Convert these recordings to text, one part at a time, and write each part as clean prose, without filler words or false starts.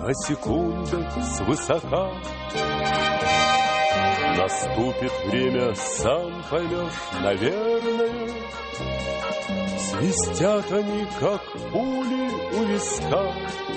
о секундах свысока. Наступит время, сам поймешь, наверное. Свистят они, как пули у виска.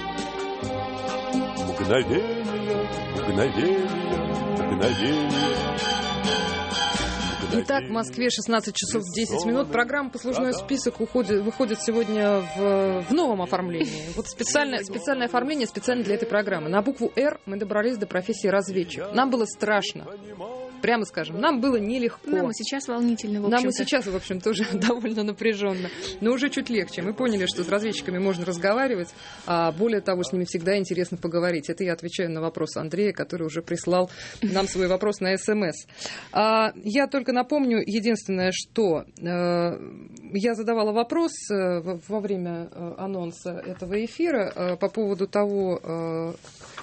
Мгновение, мгновение, мгновение. Итак, в Москве 16 часов 10 минут. Программа «Послужной список» выходит сегодня в новом оформлении. Вот специальное оформление специально для этой программы. На букву «Р» мы добрались до профессии разведчик. Нам было страшно. Прямо скажем, нам было нелегко. Нам и сейчас волнительно, в общем-то. Нам и сейчас, в общем, тоже довольно напряженно. Но уже чуть легче. Мы поняли, что с разведчиками можно разговаривать, а более того, с ними всегда интересно поговорить. Это я отвечаю на вопрос Андрея, который уже прислал нам свой вопрос на СМС. Я только напомню, единственное, что я задавала вопрос во время анонса этого эфира по поводу того,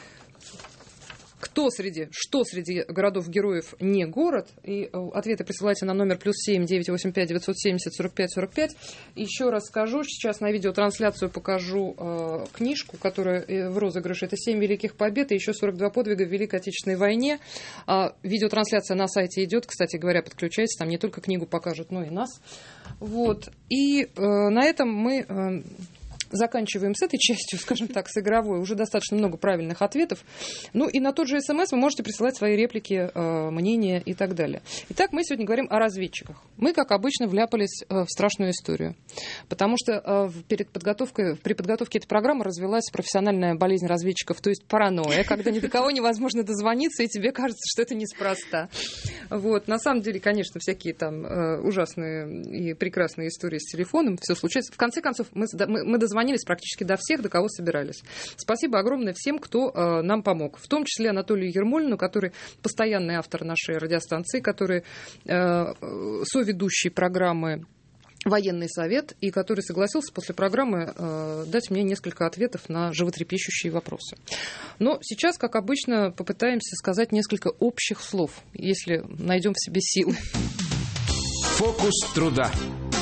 что среди городов-героев не город. И ответы присылайте на номер +7 985 970 45 45. Еще раз скажу, сейчас на видеотрансляцию покажу книжку, которая в розыгрыше. Это 7 великих побед и еще 42 подвига в Великой Отечественной войне. Видеотрансляция на сайте идет, кстати говоря, подключайтесь, там не только книгу покажут, но и нас. Вот. И на этом мы заканчиваем с этой частью, скажем так, с игровой. Уже достаточно много правильных ответов. Ну и на тот же СМС вы можете присылать свои реплики, мнения и так далее. Итак, мы сегодня говорим о разведчиках. Мы, как обычно, вляпались в страшную историю. Потому что при подготовке этой программы развилась профессиональная болезнь разведчиков, то есть паранойя, когда ни до кого невозможно дозвониться, и тебе кажется, что это неспроста. Вот. На самом деле, конечно, всякие там ужасные и прекрасные истории с телефоном, все случается. В конце концов, мы дозвонились практически до всех, до кого собирались. Спасибо огромное всем, кто нам помог. В том числе Анатолию Ермолину, который постоянный автор нашей радиостанции, который соведущий программы «Военный совет», и который согласился после программы дать мне несколько ответов на животрепещущие вопросы. Но сейчас, как обычно, попытаемся сказать несколько общих слов, если найдем в себе силы. Фокус труда.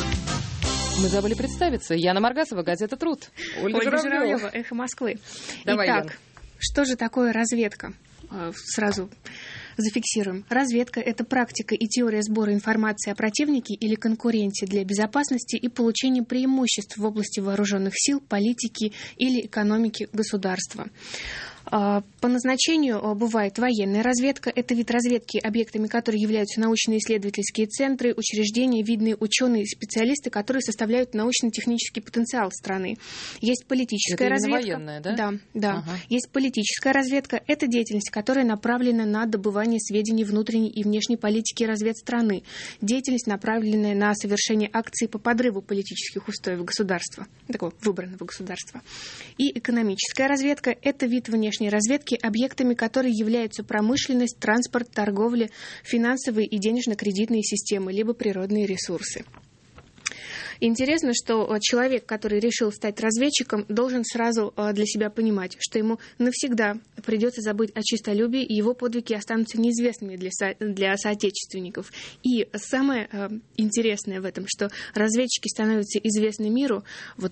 Мы забыли представиться. Яна Маргасова, газета «Труд». Ольга Журавлева, «Эхо Москвы». Давай, итак, Яна. что же такое разведка? Сразу зафиксируем. Разведка – это практика и теория сбора информации о противнике или конкуренте для безопасности и получения преимуществ в области вооруженных сил, политики или экономики государства. По назначению бывает военная разведка. Это вид разведки, объектами которой являются научно-исследовательские центры, учреждения, видные ученые и специалисты, которые составляют научно-технический потенциал страны. Есть политическая разведка. Военная, да? Да. Ага. Есть политическая разведка. Это деятельность, которая направлена на добывание сведений внутренней и внешней политики и разведстраны. Деятельность, направленная на совершение акций по подрыву политических устоев государства, такого выбранного государства. И экономическая разведка – это вид внешней разведки, объектами которой являются промышленность, транспорт, торговля, финансовые и денежно-кредитные системы, либо природные ресурсы. Интересно, что человек, который решил стать разведчиком, должен сразу для себя понимать, что ему навсегда придется забыть о честолюбии, и его подвиги останутся неизвестными для соотечественников. И самое интересное в этом, что разведчики становятся известны миру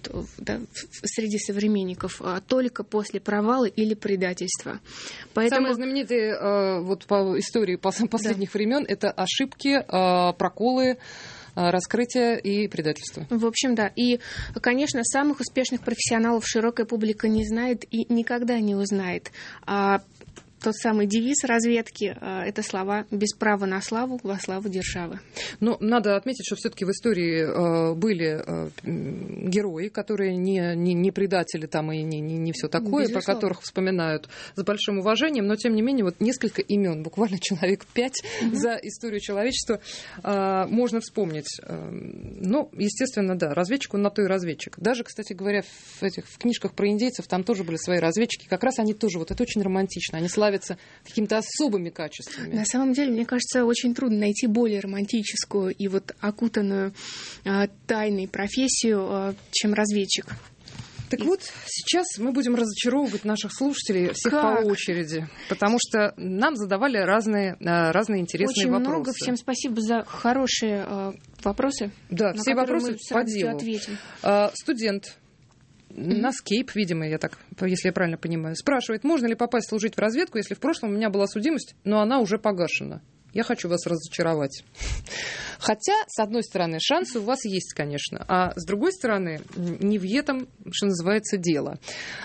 среди современников только после провала или предательства. Поэтому... Самые знаменитые по истории последних времен это ошибки, проколы, раскрытие и предательство. В общем, да. И, конечно, самых успешных профессионалов широкая публика не знает и никогда не узнает. Тот самый девиз разведки – это слова «без права на славу, во славу державы». Но надо отметить, что все-таки в истории были герои, которые не предатели там, и не все такое, безусловно, про которых вспоминают с большим уважением, но тем не менее вот несколько имен, буквально человек 5 за историю человечества можно вспомнить. Ну, естественно, да, разведчик, он на то и разведчик. Даже, кстати говоря, в книжках про индейцев там тоже были свои разведчики. Как раз они тоже, вот это очень романтично, они славятся какими-то особыми качествами. На самом деле, мне кажется, очень трудно найти более романтическую и вот окутанную тайной профессию, чем разведчик. Так вот, сейчас мы будем разочаровывать наших слушателей всех по очереди, потому что нам задавали разные интересные вопросы. Очень много. Всем спасибо за хорошие вопросы. Да, все вопросы по делу. Ответим. Студент Наскейп, видимо, если я правильно понимаю, спрашивает, можно ли попасть служить в разведку, если в прошлом у меня была судимость, но она уже погашена. Я хочу вас разочаровать. Хотя, с одной стороны, шансы у вас есть, конечно, а с другой стороны, не в этом, что называется, дело.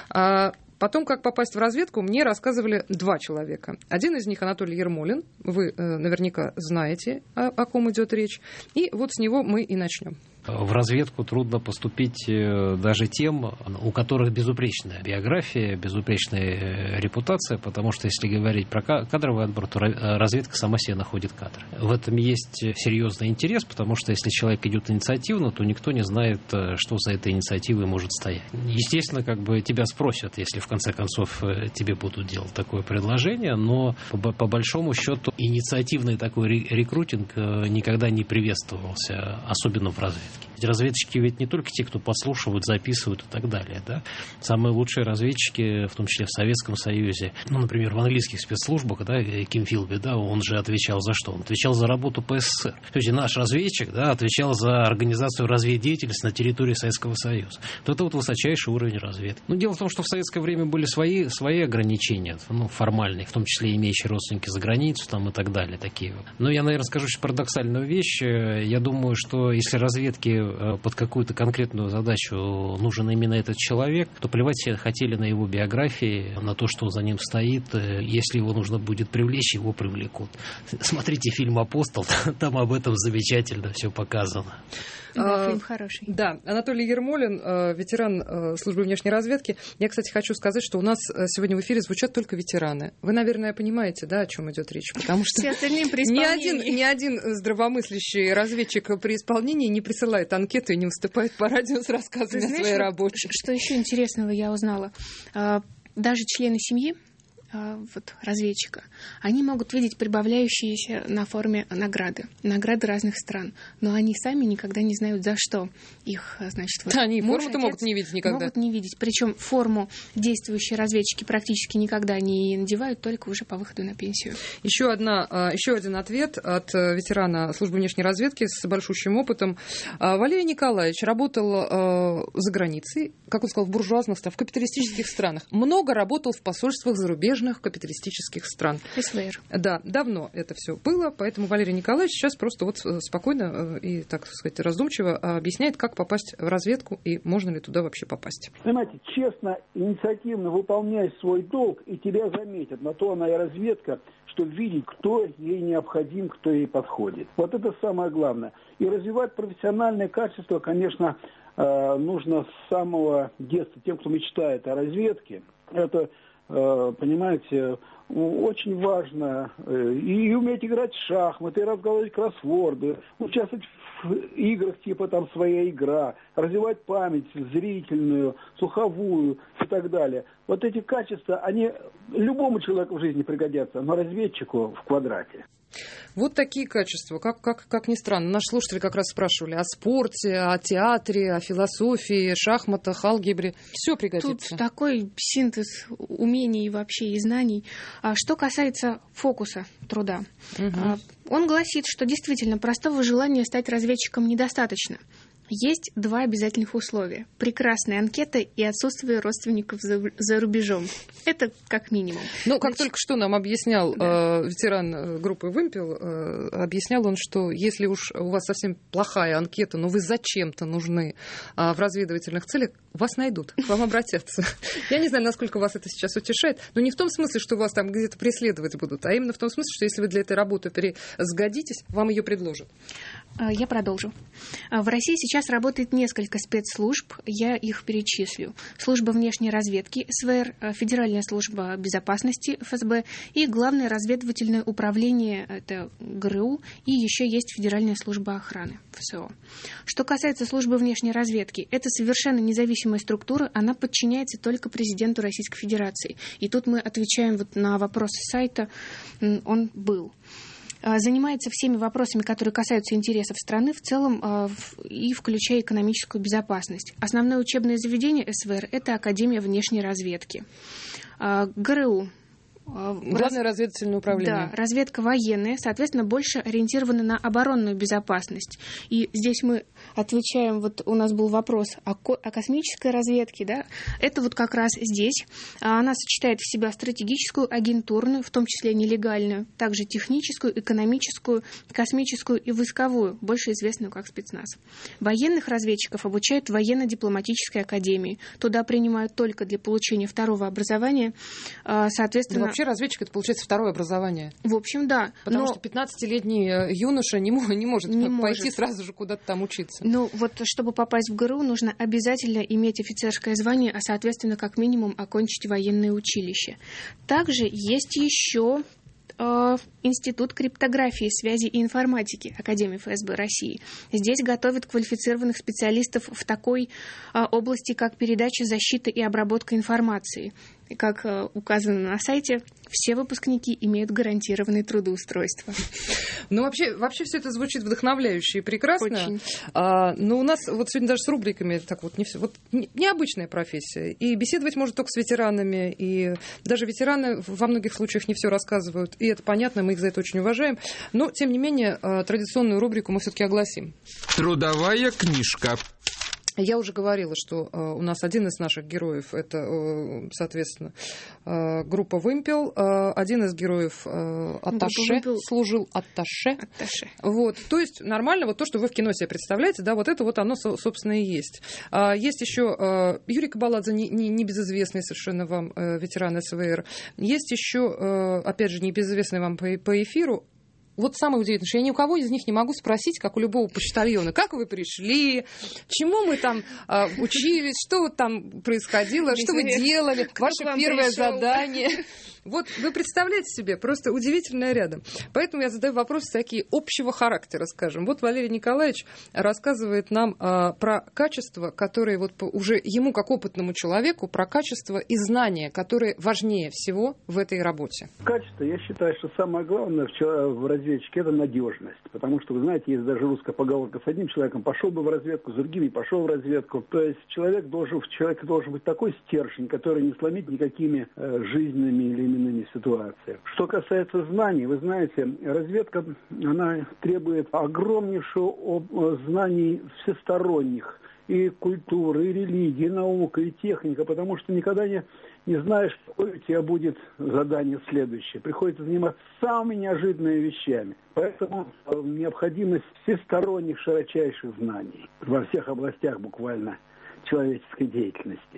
Потом, как попасть в разведку, мне рассказывали 2 человека. Один из них Анатолий Ермолин. Вы наверняка знаете, о ком идет речь. И вот с него мы и начнем. В разведку трудно поступить даже тем, у которых безупречная биография, безупречная репутация, потому что, если говорить про кадровый отбор, то разведка сама себе находит кадры. В этом есть серьезный интерес, потому что если человек идет инициативно, то никто не знает, что за этой инициативой может стоять. Естественно, тебя спросят, если в конце концов тебе будут делать такое предложение, но по большому счету инициативный такой рекрутинг никогда не приветствовался, особенно в разведке. Ведь разведчики ведь не только те, кто подслушивают, записывают и так далее. Да? Самые лучшие разведчики, в том числе в Советском Союзе, например, в английских спецслужбах, да, Ким Филби, да, он же отвечал за что? Он отвечал за работу по СССР. То есть наш разведчик, да, отвечал за организацию разведдеятельности на территории Советского Союза. То это высочайший уровень разведки. Дело в том, что в советское время были свои ограничения, формальные, в том числе имеющие родственники за границу там, и так далее. Такие. Но я, наверное, скажу сейчас парадоксальную вещь. Я думаю, что если разведке под какую-то конкретную задачу нужен именно этот человек, то плевать все хотели на его биографии, на то, что за ним стоит. Если его нужно будет привлечь, его привлекут. Смотрите фильм «Апостол», там об этом замечательно все показано. Да, фильм хороший. Да, Анатолий Ермолин, ветеран службы внешней разведки. Я, кстати, хочу сказать, что у нас сегодня в эфире звучат только ветераны. Вы, наверное, понимаете, да, о чем идет речь, потому что ни один здравомыслящий разведчик при исполнении не присылает анкету и не выступает по радио с рассказами о своей работе. Что еще интересного я узнала? Даже члены семьи разведчика, они могут видеть прибавляющиеся на форме награды разных стран, но они сами никогда не знают, за что их, они форму-то могут не видеть никогда. Могут не видеть, причем форму действующие разведчики практически никогда не надевают, только уже по выходу на пенсию. Еще один ответ от ветерана службы внешней разведки с большущим опытом. Валерий Николаевич работал за границей, как он сказал, в буржуазных, в капиталистических странах. Много работал в посольствах зарубежных капиталистических стран. СВР. Да, давно это все было, поэтому Валерий Николаевич сейчас просто спокойно и, так сказать, раздумчиво объясняет, как попасть в разведку и можно ли туда вообще попасть. Понимаете, честно, инициативно выполняй свой долг, и тебя заметят. На то она и разведка, чтобы видеть, кто ей необходим, кто ей подходит. Вот это самое главное. И развивать профессиональное качество, конечно, нужно с самого детства. Тем, кто мечтает о разведке, это, понимаете, очень важно и уметь играть в шахматы, и разгадывать кроссворды, участвовать в играх типа там «Своя игра», развивать память зрительную, слуховую и так далее. Вот эти качества, они любому человеку в жизни пригодятся, но разведчику в квадрате. Вот такие качества. Как ни странно. Наши слушатели как раз спрашивали о спорте, о театре, о философии, шахматах, алгебре. Все пригодится. Тут такой синтез умений вообще и знаний. Что касается фокуса труда. Он гласит, что действительно простого желания стать разведчиком недостаточно. Есть 2 обязательных условия. Прекрасная анкета и отсутствие родственников за рубежом. Это как минимум. Как только что нам объяснял ветеран группы «Вымпел», объяснял он, что если уж у вас совсем плохая анкета, но вы зачем-то нужны в разведывательных целях, вас найдут, к вам обратятся. Я не знаю, насколько вас это сейчас утешает, но не в том смысле, что вас там где-то преследовать будут, а именно в том смысле, что если вы для этой работы сгодитесь, вам ее предложат. Я продолжу. В России сейчас работает несколько спецслужб, я их перечислю. Служба внешней разведки, СВР, Федеральная служба безопасности, ФСБ, и Главное разведывательное управление, это ГРУ, и еще есть Федеральная служба охраны, ФСО. Что касается службы внешней разведки, это совершенно независимая структура, она подчиняется только президенту Российской Федерации. И тут мы отвечаем на вопрос сайта, он был. Занимается всеми вопросами, которые касаются интересов страны в целом, и включая экономическую безопасность. Основное учебное заведение СВР – это Академия внешней разведки. ГРУ. Главное разведывательное управление. Да, разведка военная, соответственно, больше ориентирована на оборонную безопасность. И здесь мы отвечаем, вот у нас был вопрос о космической разведке, да, это вот как раз здесь. Она сочетает в себя стратегическую, агентурную, в том числе нелегальную, также техническую, экономическую, космическую и войсковую, больше известную как спецназ. Военных разведчиков обучают в военно-дипломатической академии. Туда принимают только для получения второго образования. Соответственно, да, вообще разведчик — это, получается, второе образование. В общем, да. Потому что 15-летний юноша не может пойти сразу же куда-то там учиться. Ну, вот чтобы попасть в ГРУ, нужно обязательно иметь офицерское звание, а, соответственно, как минимум окончить военное училище. Также есть еще Институт криптографии, связи и информатики Академии ФСБ России. Здесь готовят квалифицированных специалистов в такой области, как передача, защита и обработка информации. Как указано на сайте, все выпускники имеют гарантированное трудоустройство. Ну, вообще все это звучит вдохновляюще и прекрасно. Очень. Но у нас вот сегодня даже с рубриками так вот не все. Вот необычная профессия. И беседовать можно только с ветеранами. И даже ветераны во многих случаях не все рассказывают. И это понятно, мы их за это очень уважаем. Но, тем не менее, традиционную рубрику мы все-таки огласим. Трудовая книжка. Я уже говорила, что у нас один из наших героев — это, соответственно, группа «Вымпел». Один из героев атташе, служил атташе. Вот. То есть нормально вот то, что вы в кино себе представляете, да, вот это вот оно, собственно, и есть. Есть еще Юрий Кабаладзе, небезызвестный совершенно вам ветеран СВР. Есть еще, опять же, небезызвестный вам по эфиру. Вот самое удивительное, что я ни у кого из них не могу спросить, как у любого почтальона, как вы пришли, чему мы там учились, что вот там происходило, что вы делали, ваше первое задание. Вот вы представляете себе, просто удивительное рядом. Поэтому я задаю вопросы такие общего характера, скажем. Вот Валерий Николаевич рассказывает нам про качества, которые вот уже ему, как опытному человеку, про качества и знания, которые важнее всего в этой работе. Качество, я считаю, что самое главное в разведчике — это надежность. Потому что, вы знаете, есть даже русская поговорка: с одним человеком пошел бы в разведку, с другим не пошел в разведку. То есть человек должен быть такой стержень, который не сломить никакими жизненными или иными ситуациями. Что касается знаний, вы знаете, разведка, она требует огромнейшего знаний всесторонних. И культуры, и религии, и наука, и техника, потому что никогда не знаешь, какое у тебя будет задание следующее. Приходится заниматься самыми неожиданными вещами. Поэтому необходимость всесторонних широчайших знаний во всех областях буквально человеческой деятельности.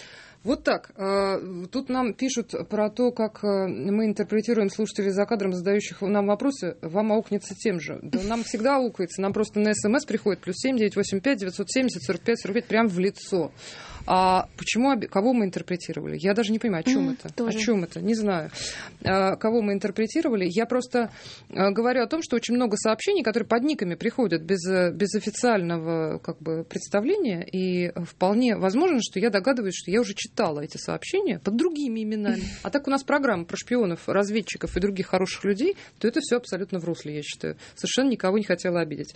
Вот так. Тут нам пишут про то, как мы интерпретируем слушателей за кадром, задающих нам вопросы. Вам аукнется тем же. Да нам всегда аукается. Нам просто на СМС приходит +7 985 970 45 45 прямо в лицо. А почему, кого мы интерпретировали? Я даже не понимаю, о чем это. Тоже. О чем это? Не знаю. Кого мы интерпретировали? Я просто говорю о том, что очень много сообщений, которые под никами приходят без официального представления. И вполне возможно, что я догадываюсь, что я уже читала эти сообщения под другими именами. А так у нас программа про шпионов, разведчиков и других хороших людей, то это все абсолютно в русле, я считаю. Совершенно никого не хотела обидеть.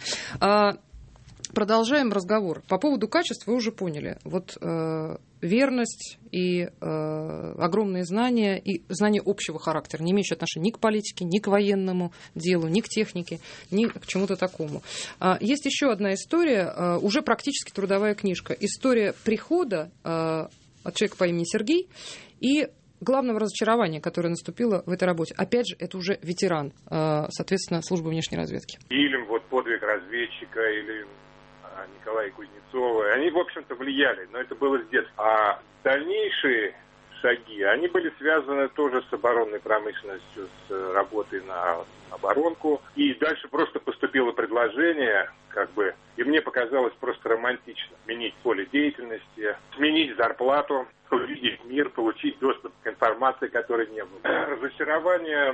Продолжаем разговор. По поводу качеств вы уже поняли. Вот верность и огромные знания, и знания общего характера, не имеющие отношения ни к политике, ни к военному делу, ни к технике, ни к чему-то такому. Есть еще одна история, уже практически трудовая книжка. История прихода от человека по имени Сергей и главного разочарования, которое наступило в этой работе. Опять же, это уже ветеран, соответственно, службы внешней разведки. Фильм вот «Подвиг разведчика» или Николая Кузнецова, они, в общем-то, влияли, но это было с детства. А дальнейшие шаги, они были связаны тоже с оборонной промышленностью, с работой на оборонку. И дальше просто поступило предложение, и мне показалось просто романтично. Сменить поле деятельности, сменить зарплату, увидеть мир, получить доступ к информации, которой не было. Разочарование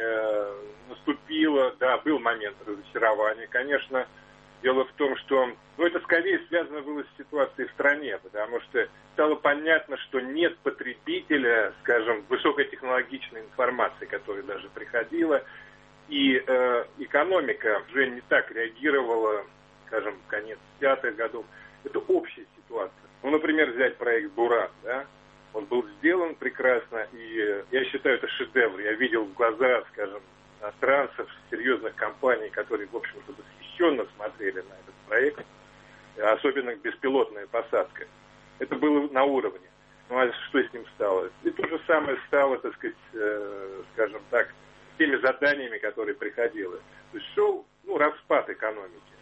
наступило, да, был момент разочарования, конечно. Дело в том, что это скорее связано было с ситуацией в стране, потому что стало понятно, что нет потребителя, скажем, высокотехнологичной информации, которая даже приходила, и экономика уже не так реагировала, скажем, в конец 50-х годов. Это общая ситуация. Например, взять проект «Буран», да? Он был сделан прекрасно, и я считаю, это шедевр. Я видел в глаза, скажем, иностранцев, серьезных компаний, которые, в общем-то, восхищенно смотрели на этот проект. особенно беспилотная посадка. Это было на уровне. Ну а что с ним стало? И то же самое стало, так сказать, скажем так, теми заданиями, которые приходило. То есть шел распад экономики,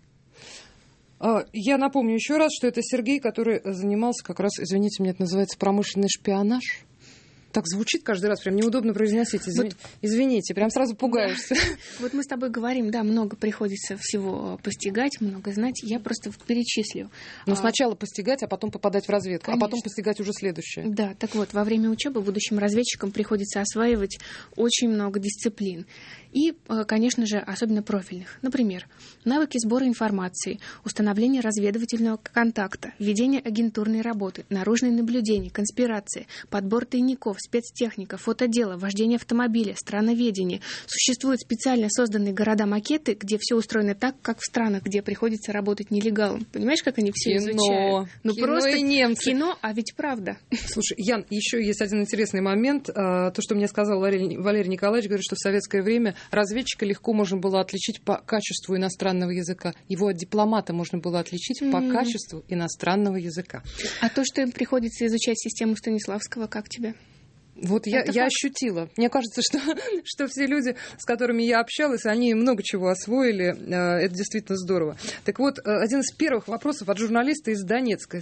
скажем. Я напомню еще раз, что это Сергей, который занимался как раз, извините, мне это называется промышленный шпионаж. Так звучит каждый раз, прям неудобно произносить. Извините, прям сразу пугаешься. Вот мы с тобой говорим, да, много приходится всего постигать, много знать. Я просто перечислю. Но сначала постигать, а потом попадать в разведку, Конечно. А потом постигать уже следующее. Да, так вот, во время учебы будущим разведчикам приходится осваивать очень много дисциплин. И, конечно же, особенно профильных. Например, навыки сбора информации, установление разведывательного контакта, ведение агентурной работы, наружное наблюдение, конспирации, подбор тайников, спецтехника, фотодело, вождение автомобиля, страноведение. Существуют специально созданные города-макеты, где все устроено так, как в странах, где приходится работать нелегалам. Понимаешь, как они все изучают? Ну кино просто и немцы. Кино, а ведь правда. Слушай, Ян, еще есть один интересный момент. То, что мне сказал Валерий Николаевич, говорит, что в советское время разведчика легко можно было отличить по качеству иностранного языка. Его от дипломата можно было отличить по качеству иностранного языка. А то, что им приходится изучать систему Станиславского, как тебе? Вот я ощутила. Мне кажется, что все люди, с которыми я общалась, они много чего освоили. Это действительно здорово. Так вот, один из первых вопросов от журналиста из Донецка,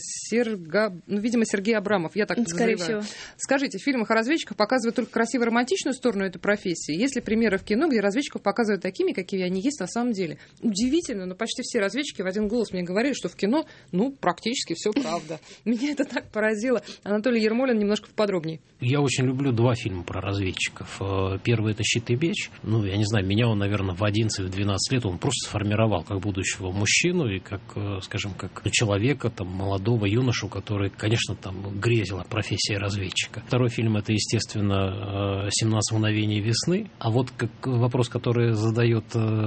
видимо, Сергей Абрамов, я так подозреваю. Скорее всего. Скажите, в фильмах о разведчиках показывают только красиво-романтичную сторону этой профессии? Есть ли примеры в кино, где разведчиков показывают такими, какие они есть на самом деле? Удивительно, но почти все разведчики в один голос мне говорили, что в кино, практически все правда. Меня это так поразило. Анатолий Ермолин немножко поподробнее. Я очень люблю два фильма про разведчиков. Первый — это «Щит и меч». Я не знаю, меня он, наверное, в 11-12 лет он просто сформировал как будущего мужчину и как, скажем, как человека, там, молодого юношу, который, конечно, там грезил о профессии разведчика. Второй фильм — это, естественно, «17 мгновений весны». А вот как вопрос, который задает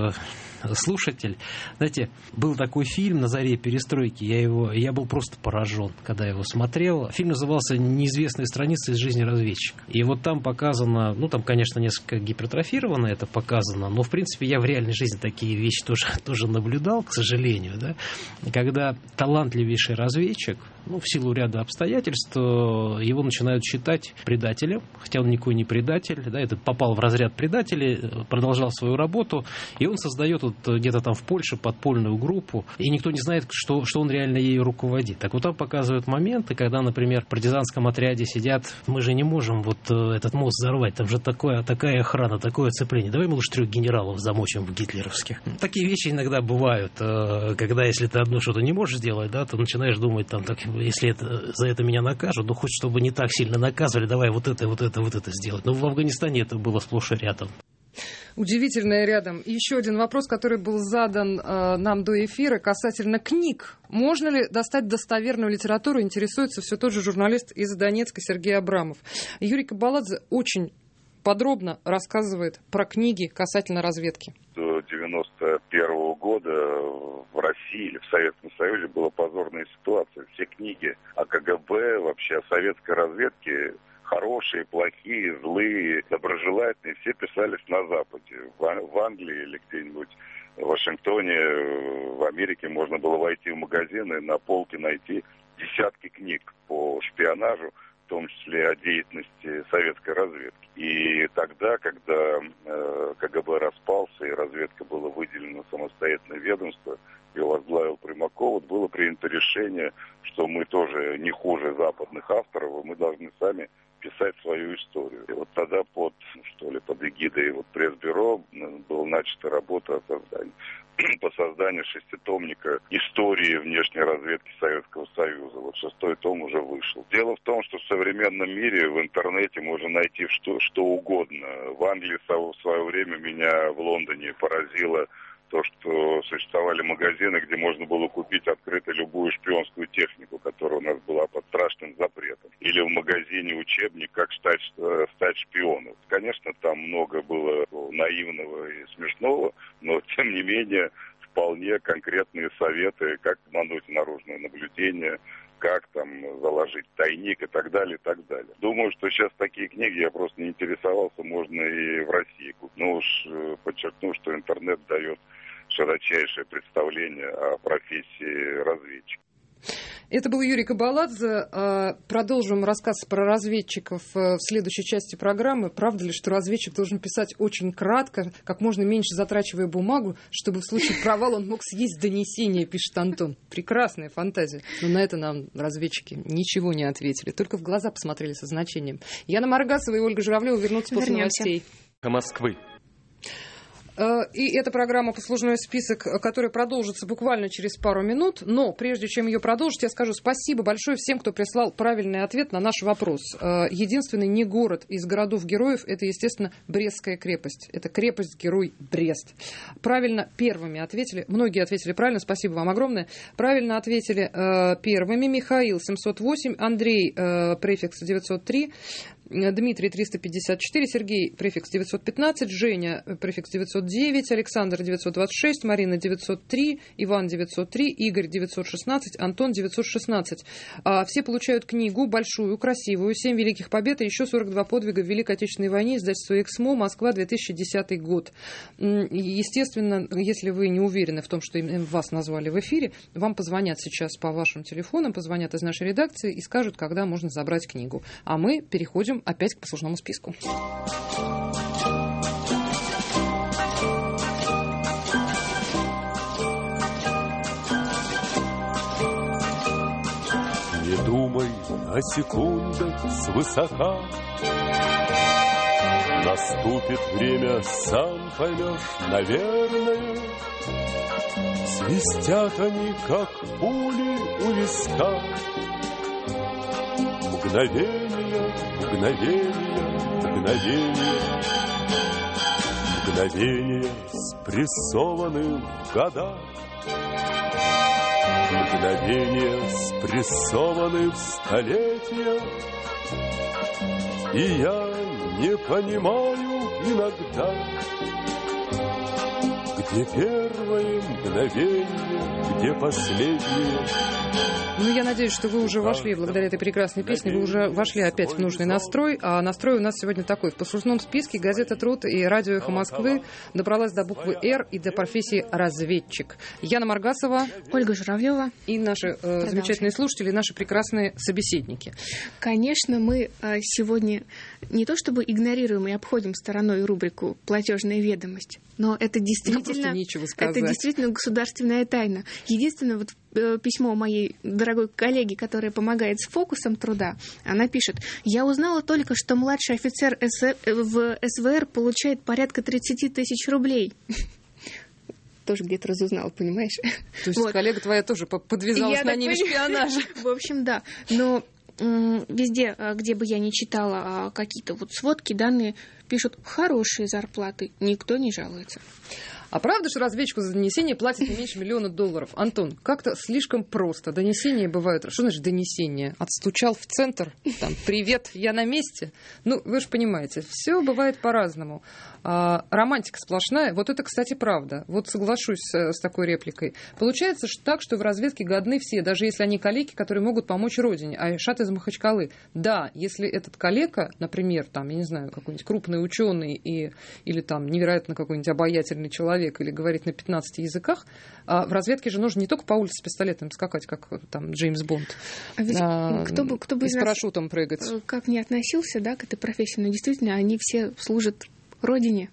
слушатель. Знаете, был такой фильм «На заре перестройки». Я был просто поражен, когда его смотрел. Фильм назывался «Неизвестные страницы из жизни разведчика». И вот там показано, там, конечно, несколько гипертрофировано это показано, но, в принципе, я в реальной жизни такие вещи тоже наблюдал, к сожалению, да, когда талантливейший разведчик, в силу ряда обстоятельств, его начинают считать предателем, хотя он никакой не предатель, да, это попал в разряд предателей, продолжал свою работу, и он создает где-то там в Польше подпольную группу, и никто не знает, что он реально ею руководит. Так вот там показывают моменты, когда, например, в партизанском отряде сидят, мы же не можем этот мост взорвать, там же такая охрана, такое оцепление, давай мы лучше 3 генералов замочим в гитлеровских. Такие вещи иногда бывают, когда если ты одно что-то не можешь сделать, да, ты начинаешь думать, если за это меня накажут, хоть чтобы не так сильно наказывали, давай вот это сделать. Но в Афганистане это было сплошь и рядом. Удивительное рядом. И еще один вопрос, который был задан нам до эфира касательно книг. Можно ли достать достоверную литературу, интересуется все тот же журналист из Донецка Сергей Абрамов. Юрий Кабаладзе очень подробно рассказывает про книги касательно разведки. До 91 года в России или в Советском Союзе была позорная ситуация. Все книги о КГБ, вообще о советской разведке, хорошие, плохие, злые, доброжелательные, все писались на Западе. В Англии или где-нибудь в Вашингтоне, в Америке можно было войти в магазин и на полке найти десятки книг по шпионажу, в том числе о деятельности советской разведки. И тогда, когда КГБ распался и разведка была выделена в самостоятельное ведомство, его возглавил Примаков, было принято решение, что мы тоже не хуже западных авторов, и мы должны сами писать свою историю. И вот тогда под эгидой пресс-бюро была начата работа по созданию 6-томника истории внешней разведки Советского Союза. 6-й том уже вышел. Дело в том, что в современном мире в интернете можно найти что угодно. В Англии в свое время меня в Лондоне поразило то, что существовали магазины, где можно было купить открыто любую шпионскую технику, которая у нас была под страшным запретом. Или в магазине учебник «Как стать шпионом». Конечно, там много было наивного и смешного, но, тем не менее, вполне конкретные советы, как обмануть наружное наблюдение, как там заложить тайник и так далее, и так далее. Думаю, что сейчас такие книги, я просто не интересовался, можно и в России купить. Но уж подчеркну, что интернет дает широчайшее представление о профессии разведчика. Это был Юрий Кабаладзе. Продолжим рассказ про разведчиков в следующей части программы. Правда ли, что разведчик должен писать очень кратко, как можно меньше затрачивая бумагу, чтобы в случае провала он мог съесть донесение, пишет Антон. Прекрасная фантазия. Но на это нам разведчики ничего не ответили. Только в глаза посмотрели со значением. Яна Маргасова и Ольга Журавлева вернутся после новостей. Москвы. И эта программа «Послужной список», которая продолжится буквально через пару минут. Но прежде чем ее продолжить, я скажу спасибо большое всем, кто прислал правильный ответ на наш вопрос. Единственный не город из городов-героев – это, естественно, Брестская крепость. Это крепость-герой Брест. Правильно первыми ответили. Многие ответили правильно, спасибо вам огромное. Правильно ответили первыми Михаил 708, Андрей префикс 903, Дмитрий 354, Сергей префикс 915, Женя префикс 909, Александр 926, Марина 903, Иван 903, Игорь 916, Антон 916. Все получают книгу большую, красивую, 7 великих побед и еще 42 подвига в Великой Отечественной войне, издательство «Эксмо», Москва, 2010 год. Естественно, если вы не уверены в том, что вас назвали в эфире, вам позвонят сейчас по вашим телефонам, позвонят из нашей редакции и скажут, когда можно забрать книгу. А мы переходим опять к послужному списку. Не думай о секундах свысока. Наступит время, сам поймешь, наверное. Свистят они, как пули у виска. Мгновение, мгновение спрессованы в года. Мгновения спрессованы в столетия. И я не понимаю иногда, где первое мгновение, где последнее. Ну, я надеюсь, что вы уже вошли, благодаря этой прекрасной песне, вы уже вошли опять в нужный настрой. А настрой у нас сегодня такой. В послужном списке газета «Труд» и радио «Эхо Москвы» добралась до буквы «Р» и до профессии «разведчик». Яна Маргасова, Ольга Журавлева и наши замечательные слушатели, наши прекрасные собеседники. Конечно, мы сегодня не то чтобы игнорируем и обходим стороной рубрику «Платежная ведомость», но это действительно государственная тайна. Единственное, вот письмо моей дорогой коллеги, которая помогает с фокусом труда, она пишет: «Я узнала только, что младший офицер в СВР получает порядка 30 тысяч рублей». Тоже где-то разузнала, понимаешь? То есть коллега твоя тоже подвязалась на ниве шпионажа. В общем, да. Но везде, где бы я ни читала какие-то вот сводки, данные, пишут хорошие зарплаты, никто не жалуется. А правда, что разведчику за донесение платят не меньше $1 миллиона? Антон, как-то слишком просто. Донесения бывают... Что значит донесение? Отстучал в центр, там, привет, я на месте. Ну, вы же понимаете, все бывает по-разному. Романтика сплошная. Вот это, кстати, правда. Вот соглашусь с такой репликой. Получается так, что в разведке годны все, даже если они калеки, которые могут помочь родине. Айшат из Махачкалы. Да, если этот калека, например, там, я не знаю, какой-нибудь крупный ученый или там невероятно какой-нибудь обаятельный человек, или говорит на 15 языках, в разведке же нужно не только по улице с пистолетом скакать, как там Джеймс Бонд, кто бы и с парашютом прыгать. Как не относился, да, к этой профессии, но действительно они все служат родине,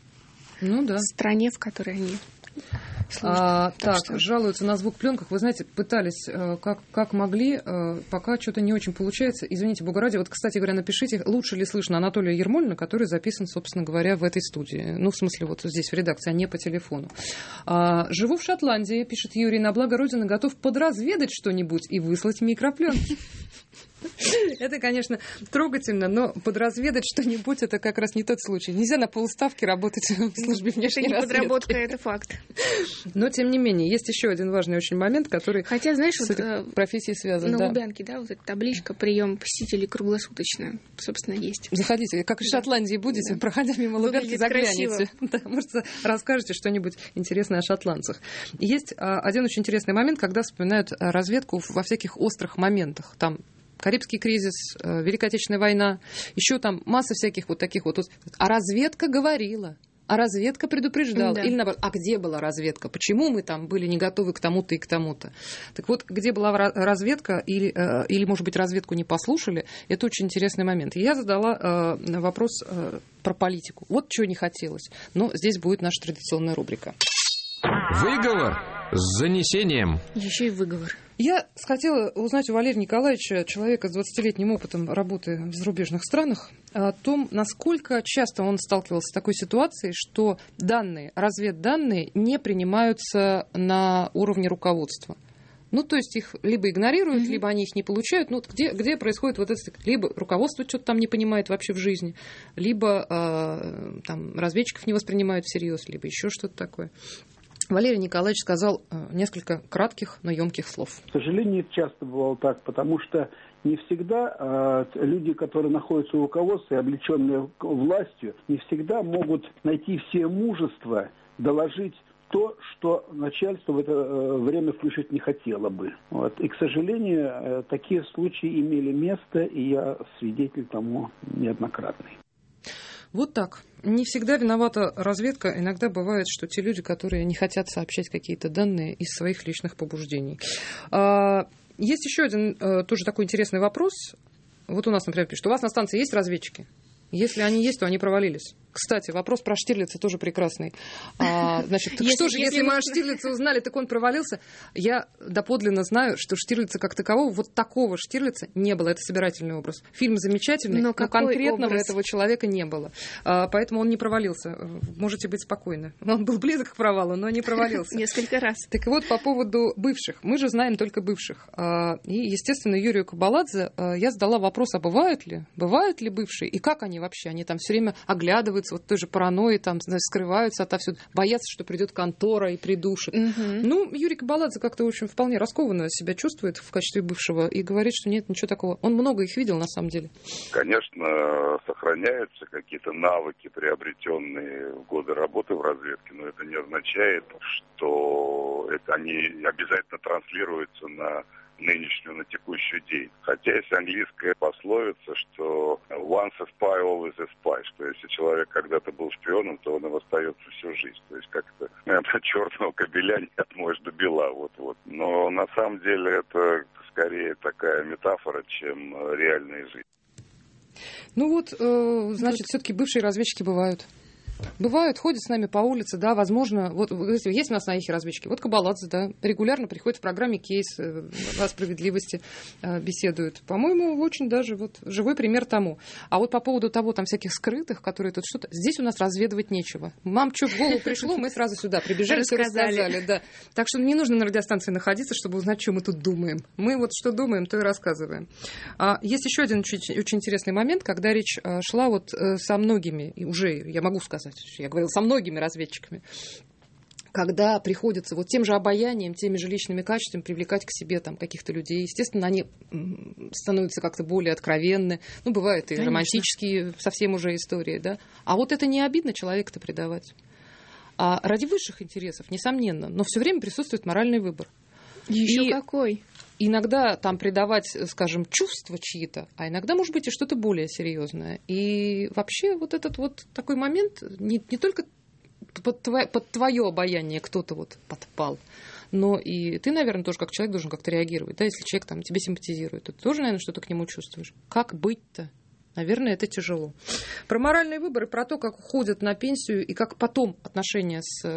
стране, в которой они служат. Жалуются на звук в пленках. Вы знаете, пытались как могли, пока что-то не очень получается. Извините, Бога ради. Вот, кстати говоря, напишите, лучше ли слышно Анатолия Ермолина, который записан, собственно говоря, в этой студии. Ну, в смысле, вот здесь в редакции, а не по телефону. Живу в Шотландии, пишет Юрий, на благо Родины готов подразведать что-нибудь и выслать микропленки. Это, конечно, трогательно, но подразведать что-нибудь — это как раз не тот случай. Нельзя на полставки работать в службе внешней разведки. Это не подработка, это факт. Но, тем не менее, есть еще один важный очень момент, который с этой профессией связан. На Лубянке, да, вот эта табличка «Прием посетителей круглосуточно», собственно, есть. Заходите, как в Шотландии будете, проходя мимо Лубянки, загляните. Да, может, расскажете что-нибудь интересное о шотландцах. Есть один очень интересный момент, когда вспоминают разведку во всяких острых моментах. Там Карибский кризис, Великая Отечественная война, еще там масса всяких вот таких вот. А разведка говорила. А разведка предупреждала. Да. Или наоборот, а где была разведка? Почему мы там были не готовы к тому-то и к тому-то? Так вот, где была разведка, или может быть, разведку не послушали, это очень интересный момент. И я задала вопрос про политику. Вот чего не хотелось. Но здесь будет наша традиционная рубрика. Выговор с занесением. Еще и выговор. Я хотела узнать у Валерия Николаевича, человека с 20-летним опытом работы в зарубежных странах, о том, насколько часто он сталкивался с такой ситуацией, что данные, разведданные не принимаются на уровне руководства. Ну, то есть их либо игнорируют, либо они их не получают. Ну, где происходит вот это? Либо руководство что-то там не понимает вообще в жизни, либо там разведчиков не воспринимают всерьез, либо еще что-то такое. Валерий Николаевич сказал несколько кратких, но емких слов. К сожалению, часто бывало так, потому что не всегда люди, которые находятся в руководстве, облеченные властью, не всегда могут найти все мужество доложить то, что начальство в это время слышать не хотело бы. Вот. И, к сожалению, такие случаи имели место, и я свидетель тому неоднократный. Вот так. Не всегда виновата разведка. Иногда бывает, что те люди, которые не хотят сообщать какие-то данные из своих личных побуждений. Есть еще один тоже такой интересный вопрос. Вот у нас, например, пишут, у вас на станции есть разведчики? Если они есть, то они провалились. Кстати, вопрос про Штирлица тоже прекрасный. Значит, так что же, если мы о Штирлице узнали, так он провалился? Я доподлинно знаю, что Штирлица как такового, вот такого Штирлица не было. Это собирательный образ. Фильм замечательный, но конкретного этого человека не было. Поэтому он не провалился. Можете быть спокойны. Он был близок к провалу, но не провалился. Несколько раз. Так вот, по поводу бывших. Мы же знаем только бывших. И, естественно, Юрию Кабаладзе я задала вопрос, а бывают ли бывшие? И как они вообще? Они там все время оглядываются, вот той же паранойи, там, скрываются отовсюду, боятся, что придет контора и придушит. Ну, Юрий Кабаладзе как-то очень вполне раскованно себя чувствует в качестве бывшего и говорит, что нет, ничего такого. Он много их видел, на самом деле. Конечно, сохраняются какие-то навыки, приобретенные в годы работы в разведке, но это не означает, что они обязательно транслируются на нынешнюю, на текущую день. Хотя есть английская пословица, что once a spy, always a spy, что если человек когда-то был шпионом, то он им остается всю жизнь. То есть как-то черного кобеля не отмоешь до бела. Вот. Но на самом деле это скорее такая метафора, чем реальная жизнь. Ну вот, значит, все-таки бывшие разведчики бывают. Бывают, ходят с нами по улице, да, возможно, вот есть у нас на эхе разведчики. Вот Кабаладзе, да, регулярно приходит в программе «Кейс», о справедливости беседуют. По-моему, очень даже вот живой пример тому. А вот по поводу того, там, всяких скрытых, которые тут что-то... Здесь у нас разведывать нечего. Мам, что в голову пришло, мы сразу сюда прибежали, все рассказали. Да. Так что не нужно на радиостанции находиться, чтобы узнать, что мы тут думаем. Мы вот что думаем, то и рассказываем. Есть еще один очень интересный момент, когда речь шла вот со многими, и уже, я могу сказать, я говорила со многими разведчиками, когда приходится вот тем же обаянием, теми же личными качествами привлекать к себе там каких-то людей. Естественно, они становятся как-то более откровенны. Ну, бывают и романтические совсем уже истории, да. А вот это не обидно человека-то предавать. А ради высших интересов, несомненно, но все время присутствует моральный выбор. Еще какой? Иногда там предавать, скажем, чувства чьи-то, а иногда, может быть, и что-то более серьезное. И вообще вот этот вот такой момент не только под твое обаяние кто-то вот подпал, но и ты, наверное, тоже как человек должен как-то реагировать. Да, если человек там тебе симпатизирует, то ты тоже, наверное, что-то к нему чувствуешь. Как быть-то? Наверное, это тяжело. Про моральный выбор и про то, как уходят на пенсию и как потом отношения с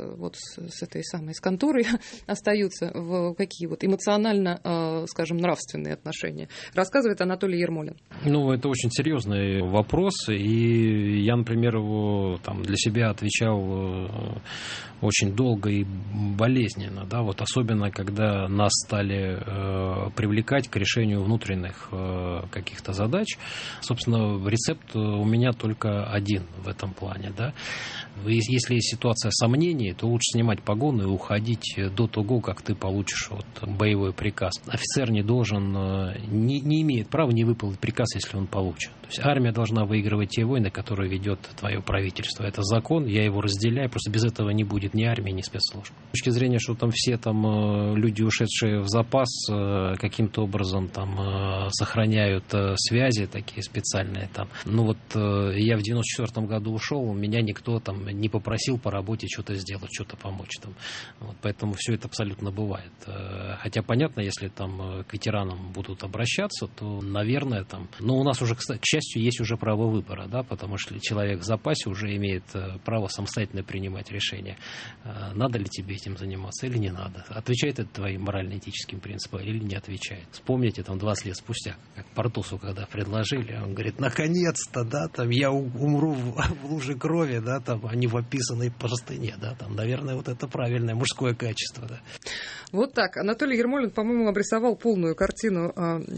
этой самой, с конторой остаются, в какие вот эмоционально, скажем, нравственные отношения, рассказывает Анатолий Ермолин. Ну, это очень серьезный вопрос, и я, например, его там для себя отвечал очень долго и болезненно, да, вот особенно когда нас стали привлекать к решению внутренних каких-то задач. Собственно, рецепт у меня только один в этом плане, да. Если есть ситуация сомнений, то лучше снимать погоны и уходить до того, как ты получишь вот боевой приказ. Офицер не должен, не имеет права не выполнить приказ, если он получит. То есть армия должна выигрывать те войны, которые ведет твое правительство. Это закон, я его разделяю, просто без этого не будет ни армии, ни спецслужб. С точки зрения, что там все там люди, ушедшие в запас, каким-то образом там сохраняют связи такие специальные там. Ну вот я в 94 году ушел, меня никто там не попросил по работе что-то сделать, что-то помочь там. Вот, поэтому все это абсолютно бывает. Хотя понятно, если там к ветеранам будут обращаться, то, наверное, там... Но у нас уже, кстати, к счастью, есть уже право выбора, да, потому что человек в запасе уже имеет право самостоятельно принимать решение, надо ли тебе этим заниматься или не надо. Отвечает это твоим морально-этическим принципам или не отвечает. Вспомните, там, 20 лет спустя, как Портусу, когда предложили, он говорит, наконец-то, да, там, я умру в луже крови, да, там, а не в описанной простыне, да, там, наверное, вот это правильное мужское качество, да. Вот так. Анатолий Ермолин, по-моему, обрисовал полную картину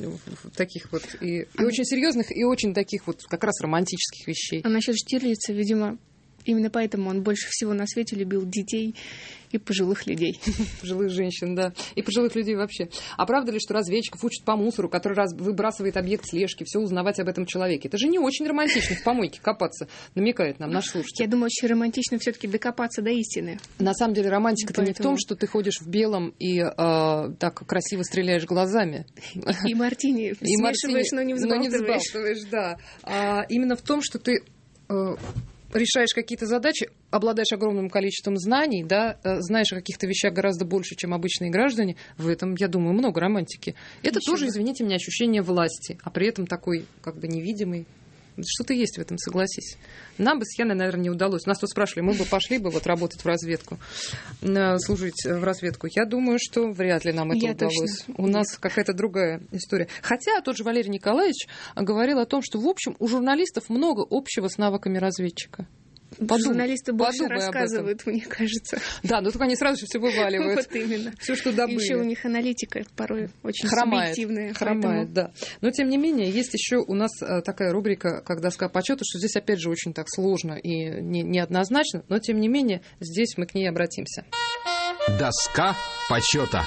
таких вот и очень серьезных, и очень таких вот как раз романтических вещей. А насчет Штирлица, видимо, именно поэтому он больше всего на свете любил детей и пожилых людей. Пожилых женщин, да. И пожилых людей вообще. А правда ли, что разведчиков учат по мусору, который выбрасывает объект слежки, все узнавать об этом человеке? Это же не очень романтично в помойке копаться, намекает нам наш слушатель. Я думаю, очень романтично все-таки докопаться до истины. На самом деле романтика-то не в том, что ты ходишь в белом и так красиво стреляешь глазами. И мартини смешиваешь, но не взбалтываешь. Да. А именно в том, что ты... решаешь какие-то задачи, обладаешь огромным количеством знаний, да, знаешь о каких-то вещах гораздо больше, чем обычные граждане, в этом, я думаю, много романтики. Это еще тоже, извините меня, ощущение власти, а при этом такой, как бы, невидимый. Что-то есть в этом, согласись. Нам бы с Яной, наверное, не удалось. Нас тут спрашивали, мы бы пошли бы вот работать в разведку, служить в разведку. Я думаю, что вряд ли нам это удалось. У нас какая-то другая история. Хотя тот же Валерий Николаевич говорил о том, что, в общем, у журналистов много общего с навыками разведчика. Журналисты больше рассказывают, мне кажется. Да, но только они сразу же все вываливают. Вот именно. Все, что добыли. Еще у них аналитика порой очень субъективная. Хромает, да. Но, тем не менее, есть еще у нас такая рубрика, как доска почета, что здесь, опять же, очень так сложно и неоднозначно, но, тем не менее, здесь мы к ней обратимся. Доска почета.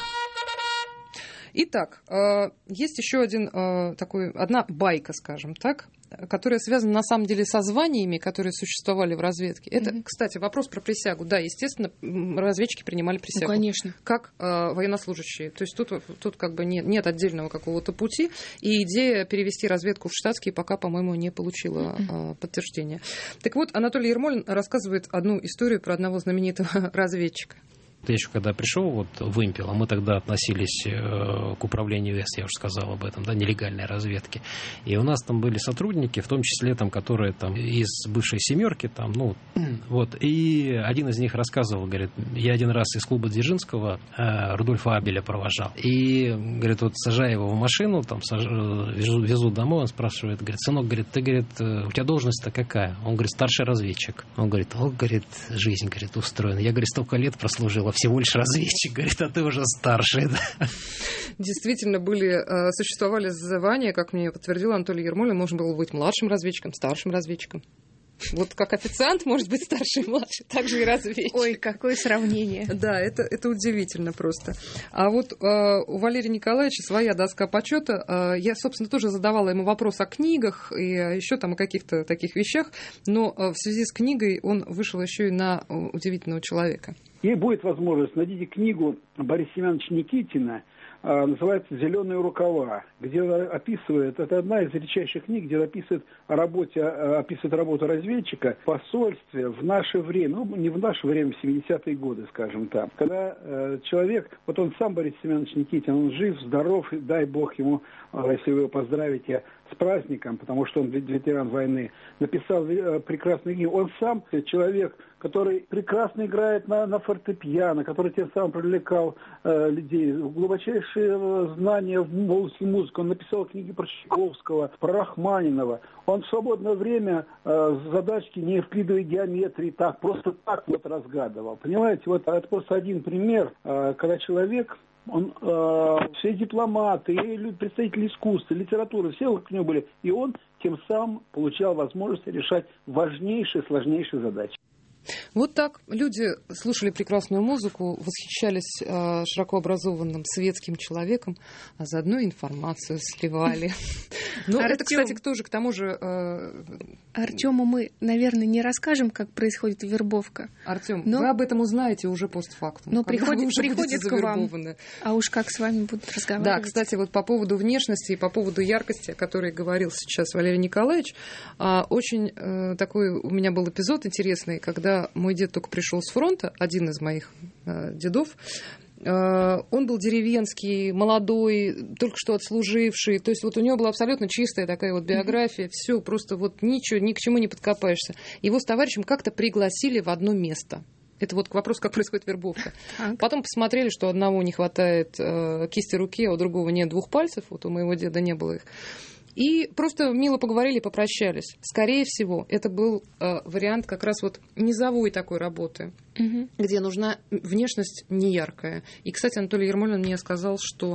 Итак, есть еще одна байка, скажем так, которая связана на самом деле со званиями, которые существовали в разведке. Это, кстати, вопрос про присягу. Да, естественно, разведчики принимали присягу. Ну, конечно. Как военнослужащие. То есть тут как бы нет отдельного какого-то пути. И идея перевести разведку в штатские пока, по-моему, не получила подтверждения. Так вот, Анатолий Ермолин рассказывает одну историю про одного знаменитого разведчика. Я еще когда пришел вот в Импел, а мы тогда относились к управлению ВС, я уже сказал об этом, да, нелегальной разведки. И у нас там были сотрудники, в том числе там, которые там из бывшей «семерки», там, ну, вот. И один из них рассказывал, говорит, я один раз из клуба Дзержинского Рудольфа Абеля провожал. И, говорит, вот сажая его в машину, там, везу домой, он спрашивает, говорит, сынок, говорит, ты, говорит, у тебя должность-то какая? Он говорит, старший разведчик. Он говорит, говорит, жизнь, говорит, устроена. Я, говорит, столько лет прослужил, всего лишь разведчик, говорит, а ты уже старший. Да? Действительно, существовали звания, как мне подтвердил Анатолий Ермолин, можно было быть младшим разведчиком, старшим разведчиком. Вот как официант может быть старший и младший, так же и разведчик. Ой, какое сравнение. Да, это удивительно просто. А вот у Валерия Николаевича своя доска почета. Я, собственно, тоже задавала ему вопрос о книгах и еще там о каких-то таких вещах, но в связи с книгой он вышел еще и на удивительного человека. Ей будет возможность, найдите книгу Бориса Семеновича Никитина, называется «Зеленые рукава», где описывает, это одна из редчайших книг, где описывает работу разведчика в посольстве в наше время, ну не в наше время, в 70-е годы, скажем так, когда человек, вот он сам, Борис Семенович Никитин, он жив, здоров, дай бог ему, если вы его поздравите, с праздником, потому что он ветеран войны, написал прекрасные книги. Он сам человек, который прекрасно играет на фортепиано, который тем самым привлекал людей. Глубочайшие знания в музыке. Он написал книги про Чайковского, про Рахманинова. Он в свободное время задачки неевклидовой геометрии просто так вот разгадывал. Понимаете, вот это просто один пример, когда человек... все дипломаты, представители искусства, литературы, все вокруг него были. И он тем самым получал возможность решать важнейшие, сложнейшие задачи. Вот так. Люди слушали прекрасную музыку, восхищались широко образованным светским человеком, а заодно информацию сливали. Ну, это, кстати, тоже к тому же... Артему мы, наверное, не расскажем, как происходит вербовка. Артем, вы об этом узнаете уже постфактум. Но приходит к вам. А уж как с вами будут разговаривать. Да, кстати, вот по поводу внешности и по поводу яркости, о которой говорил сейчас Валерий Николаевич, очень такой у меня был эпизод интересный, когда мой дед только пришел с фронта, один из моих дедов, он был деревенский, молодой, только что отслуживший. То есть вот у него была абсолютно чистая такая вот биография. Все, просто вот ничего, ни к чему не подкопаешься. Его с товарищем как-то пригласили в одно место. Это вот к вопросу, как происходит вербовка. Потом посмотрели, что одного не хватает кисти руки, а у другого нет 2 пальцев. Вот у моего деда не было их. И просто мило поговорили и попрощались. Скорее всего, это был вариант как раз вот низовой такой работы, где нужна внешность неяркая. И, кстати, Анатолий Ермолин мне сказал, что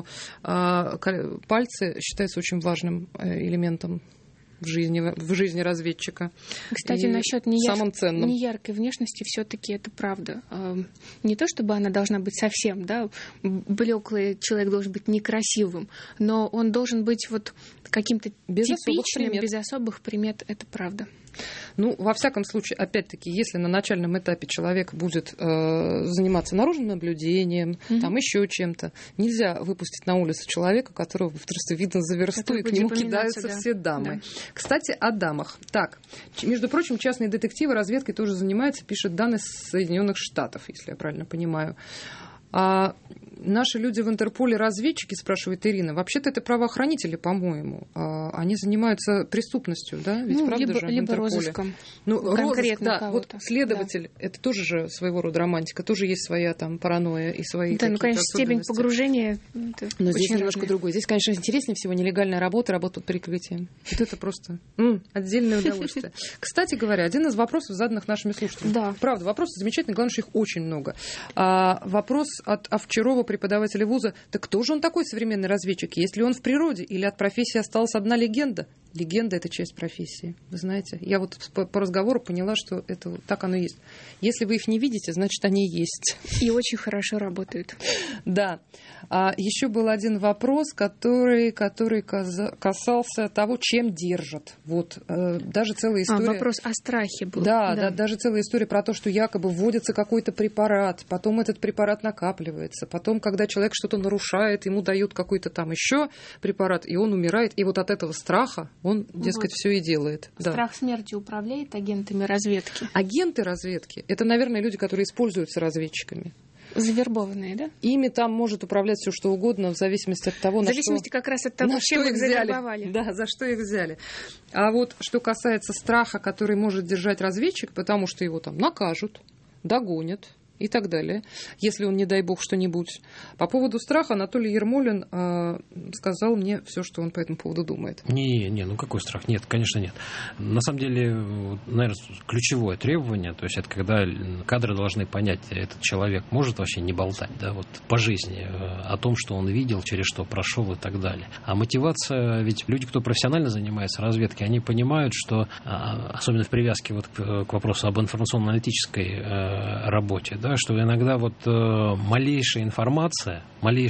пальцы считаются очень важным элементом в жизни разведчика. Кстати, насчет неяркой внешности все-таки это правда. Не то, чтобы она должна быть совсем, да, блеклый человек должен быть некрасивым, но он должен быть вот каким-то типичным, без особых примет, это правда. Ну, во всяком случае, опять-таки, если на начальном этапе человек будет заниматься наружным наблюдением, там еще чем-то, нельзя выпустить на улицу человека, которого просто видно за версту, и к нему кидаются все дамы. Да. Кстати, о дамах. Так, между прочим, частные детективы разведкой тоже занимаются, пишет данные Соединенных Штатов, если я правильно понимаю. А наши люди в Интерполе разведчики, спрашивает Ирина, вообще-то это правоохранители, по-моему. Они занимаются преступностью, да? Ведь правда же в Интерполе? Розыском. Ну, розыск, да. Вот следователь, это тоже же своего рода романтика, тоже есть своя там паранойя и свои какие-то ну, конечно, степень погружения. Но здесь немножко другой. Здесь, конечно, интереснее всего нелегальная работа под прикрытием. Вот это просто отдельное удовольствие. Кстати говоря, один из вопросов, заданных нашими слушателями. Да. Правда, вопросы замечательные, главное, что их очень много. Вопрос от Овчарова, преподавателя вуза. Так кто же он такой современный разведчик? Есть ли он в природе? Или от профессии осталась одна легенда? Легенда – это часть профессии. Вы знаете, я вот по разговору поняла, что это так оно и есть. Если вы их не видите, значит, они есть. И очень хорошо работают. Да. Еще был один вопрос, который касался того, чем держат. Вот. Даже целая история... Вопрос о страхе был. Да, даже целая история про то, что якобы вводится какой-то препарат, потом этот препарат накапливается, потом, когда человек что-то нарушает, ему дают какой-то там еще препарат, и он умирает, и вот от этого страха он, дескать, все и делает. Страх смерти управляет агентами разведки? Агенты разведки – это, наверное, люди, которые используются разведчиками. Завербованные, да? Ими там может управлять все что угодно, в зависимости от того, на что... В зависимости как раз от того, чем их завербовали. Да, за что их взяли. А вот что касается страха, который может держать разведчик, потому что его там накажут, догонят и так далее, если он, не дай бог, что-нибудь. По поводу страха Анатолий Ермолин сказал мне все, что он по этому поводу думает. Ну какой страх? Нет, конечно, нет. На самом деле, наверное, ключевое требование, то есть это когда кадры должны понять, этот человек может вообще не болтать, да, вот по жизни, о том, что он видел, через что прошел и так далее. А мотивация, ведь люди, кто профессионально занимается разведкой, они понимают, что, особенно в привязке вот к вопросу об информационно-аналитической работе, да, что иногда вот малейшая информация,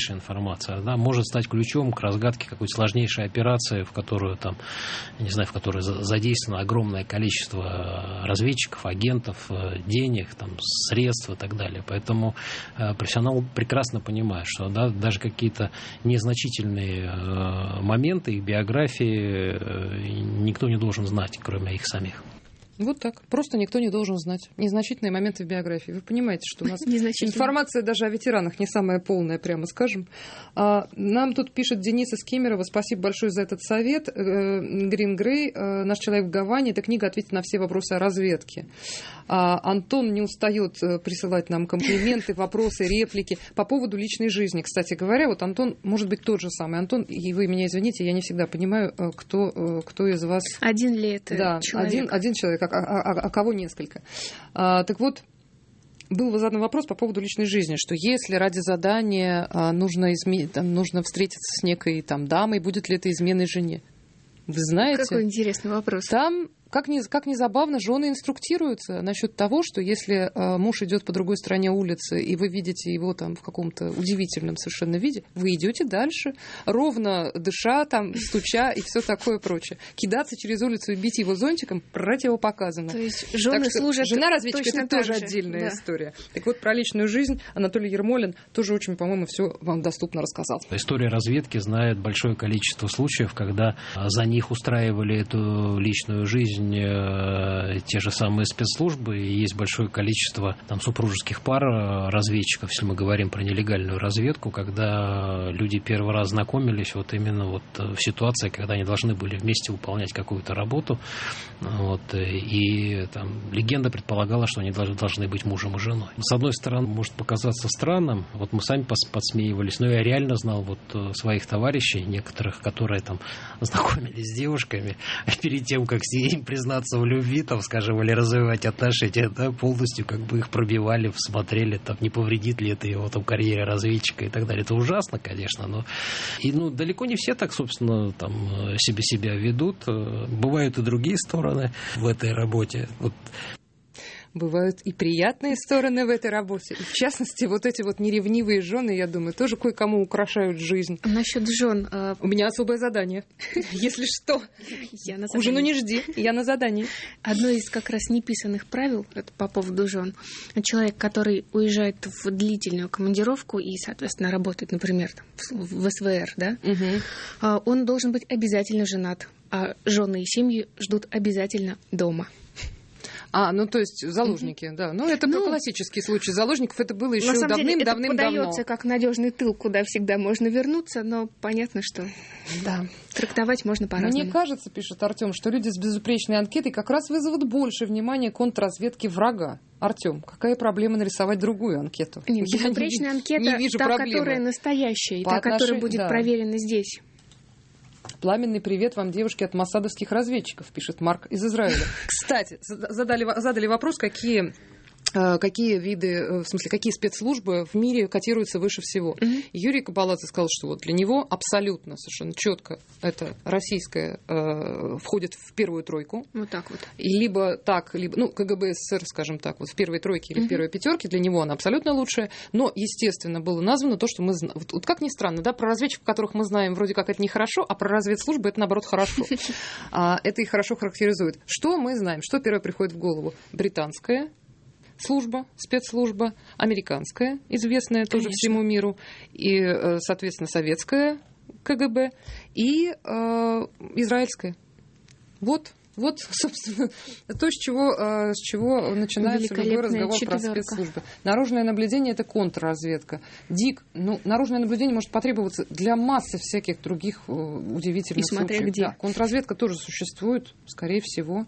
да, может стать ключом к разгадке какой-то сложнейшей операции, в которую там, не знаю, в которой задействовано огромное количество разведчиков, агентов, денег, там, средств и так далее. Поэтому профессионал прекрасно понимает, что да, даже какие-то незначительные моменты их биографии никто не должен знать, кроме их самих. Вот так. Просто никто не должен знать. Незначительные моменты в биографии. Вы понимаете, что у нас информация даже о ветеранах не самая полная, прямо скажем. Нам тут пишет Денис из Кемерово. Спасибо большое за этот совет. Грин Грей, наш человек в Гаване. Эта книга ответит на все вопросы о разведке. Антон не устает присылать нам комплименты, вопросы, реплики по поводу личной жизни. Кстати говоря, вот Антон может быть тот же самый. Антон, и вы меня извините, я не всегда понимаю, кто из вас... Один ли это человек? Один человек. А кого несколько. Так вот, был задан вопрос по поводу личной жизни, что если ради задания нужно встретиться с некой там дамой, будет ли это изменой жене? Вы знаете... Какой интересный вопрос. Там как ни забавно, жены инструктируются насчет того, что если муж идет по другой стороне улицы, и вы видите его там в каком-то удивительном совершенно виде, вы идете дальше, ровно дыша, там, стуча и все такое прочее. Кидаться через улицу и бить его зонтиком противопоказано. То есть жены служат жена-разведчик — это тоже же. отдельная история. Так вот, про личную жизнь Анатолий Ермолин тоже очень, по-моему, все вам доступно рассказал. История разведки знает большое количество случаев, когда за них устраивали эту личную жизнь те же самые спецслужбы, и есть большое количество там супружеских пар разведчиков, если мы говорим про нелегальную разведку, когда люди первый раз знакомились вот именно вот в ситуации, когда они должны были вместе выполнять какую-то работу, вот, и там легенда предполагала, что они должны быть мужем и женой. С одной стороны, может показаться странным, вот мы сами подсмеивались, но я реально знал вот своих товарищей, некоторых, которые там знакомились с девушками, перед тем, как им признаться в любви, там, скажем, или развивать отношения, да, полностью как бы их пробивали, смотрели, там, не повредит ли это его там карьере разведчика и так далее. Это ужасно, конечно, но и, далеко не все так, собственно, там, себя ведут. Бывают и другие стороны в этой работе. Вот. Бывают и приятные стороны в этой работе. И в частности, вот эти вот неревнивые жены, я думаю, тоже кое-кому украшают жизнь. Насчет жен. У меня особое задание. Если что, ужину не жди, я на задании. Одно из как раз неписанных правил по поводу жен. Человек, который уезжает в длительную командировку и, соответственно, работает, например, в СВР, да, он должен быть обязательно женат, а жены и семьи ждут обязательно дома. То есть заложники, да. Это классический случай заложников. Это было еще давным-давно. Это подается как надежный тыл, куда всегда можно вернуться, но понятно, что трактовать можно по-разному. Мне кажется, пишет Артем, что люди с безупречной анкетой как раз вызовут больше внимания контрразведки врага. Артем, какая проблема нарисовать другую анкету? Безупречная анкета — та, которая настоящая, и та, которая будет проверена здесь. Пламенный привет вам, девушки, от моссадовских разведчиков, пишет Марк из Израиля. Кстати, задали вопрос, какие виды, в смысле, какие спецслужбы в мире котируются выше всего. Юрий Кабаладзе сказал, что вот для него абсолютно, совершенно четко это российская входит в первую тройку. Вот так вот. И либо так, либо, КГБ СССР, скажем так, вот в первой тройке или в первой пятерке, для него она абсолютно лучшая. Но, естественно, было названо то, что мы знаем. Вот как ни странно, да, про разведчиков, которых мы знаем, вроде как это нехорошо, а про разведслужбы это, наоборот, хорошо. Это их хорошо характеризует. Что мы знаем? Что первое приходит в голову? Британская служба, спецслужба, американская, известная тоже всему миру, и, соответственно, советская КГБ, и израильская. Вот, собственно, то, с чего начинается любой разговор про спецслужбы. Наружное наблюдение — это контрразведка. Наружное наблюдение может потребоваться для массы всяких других удивительных случаев. Где. Да, контрразведка тоже существует, скорее всего.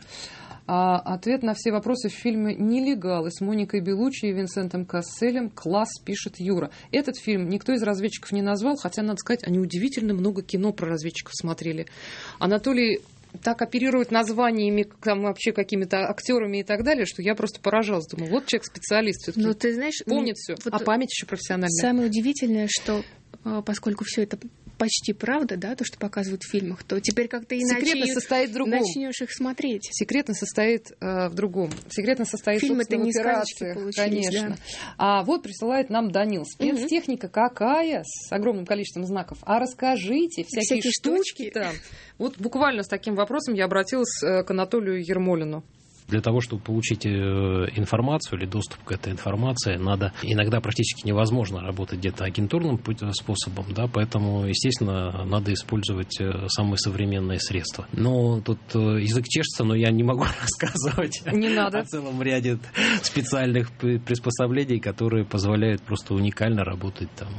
Ответ на все вопросы в фильме «Нелегалы» с Моникой Беллуччи и Винсентом Касселем. Класс, пишет Юра. Этот фильм никто из разведчиков не назвал, хотя, надо сказать, они удивительно много кино про разведчиков смотрели. Анатолий так оперирует названиями, там, вообще какими-то актерами и так далее, что я просто поражалась. Думаю, вот человек-специалист все-таки. Но ты знаешь, помнит все, а память еще профессиональная. Самое удивительное, что поскольку все это почти правда, да, то, что показывают в фильмах, то теперь как-то иначе начнешь их смотреть. Секретность состоит в другом. Секретность состоит в операциях, конечно. Да. А вот присылает нам Данил. Спецтехника какая? С огромным количеством знаков. А расскажите, всякие штучки там. Вот буквально с таким вопросом я обратилась к Анатолию Ермолину. Для того, чтобы получить информацию или доступ к этой информации, иногда практически невозможно работать где-то агентурным способом, да, поэтому, естественно, надо использовать самые современные средства. Но тут язык чешется, но я не могу рассказывать о целом ряде специальных приспособлений, которые позволяют просто уникально работать там,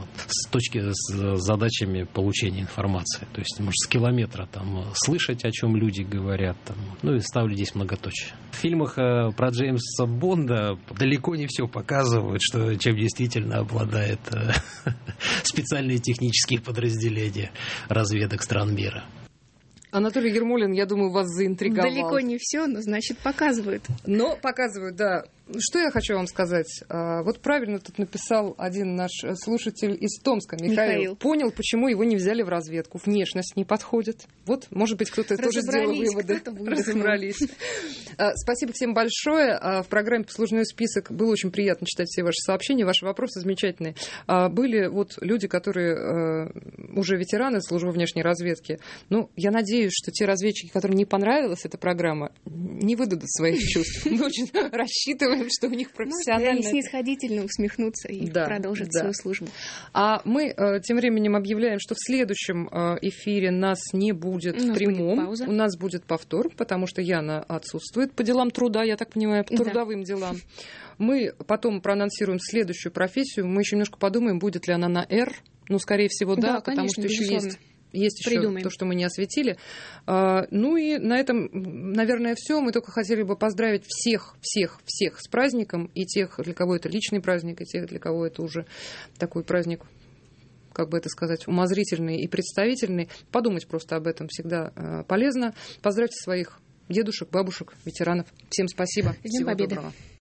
с задачами получения информации. То есть, может, с километра там, слышать, о чем люди говорят. Там, и ставлю здесь многоточие. В фильмах про Джеймса Бонда далеко не все показывают, чем действительно обладает специальные технические подразделения разведок стран мира. Анатолий Ермолин, я думаю, вас заинтриговал. Далеко не все, но значит показывают. Но показывают, да. Что я хочу вам сказать? Вот правильно тут написал один наш слушатель из Томска, Михаил. Понял, почему его не взяли в разведку. Внешность не подходит. Вот, может быть, кто-то тоже сделал выводы. Разобрались. Спасибо всем большое. В программе «Послужной список» было очень приятно читать все ваши сообщения, ваши вопросы замечательные. Были вот люди, которые уже ветераны службы внешней разведки. Ну, я надеюсь, что те разведчики, которым не понравилась эта программа, не выдадут своих чувств. Мы очень рассчитываем, что у них профессионально... Может, они снисходительно усмехнутся и продолжат свою службу. А мы тем временем объявляем, что в следующем эфире нас не будет в прямом. У нас будет повтор, потому что Яна отсутствует по делам труда, я так понимаю, по трудовым делам. Мы потом проанонсируем следующую профессию. Мы еще немножко подумаем, будет ли она на «Р». Ну, скорее всего, да, потому конечно, что еще есть еще придумаем то, что мы не осветили. Ну и на этом, наверное, все. Мы только хотели бы поздравить всех с праздником, и тех, для кого это личный праздник, и тех, для кого это уже такой праздник, как бы это сказать, умозрительный и представительный. Подумать просто об этом всегда полезно. Поздравьте своих дедушек, бабушек, ветеранов. Всем спасибо. С Днем Победы. Доброго.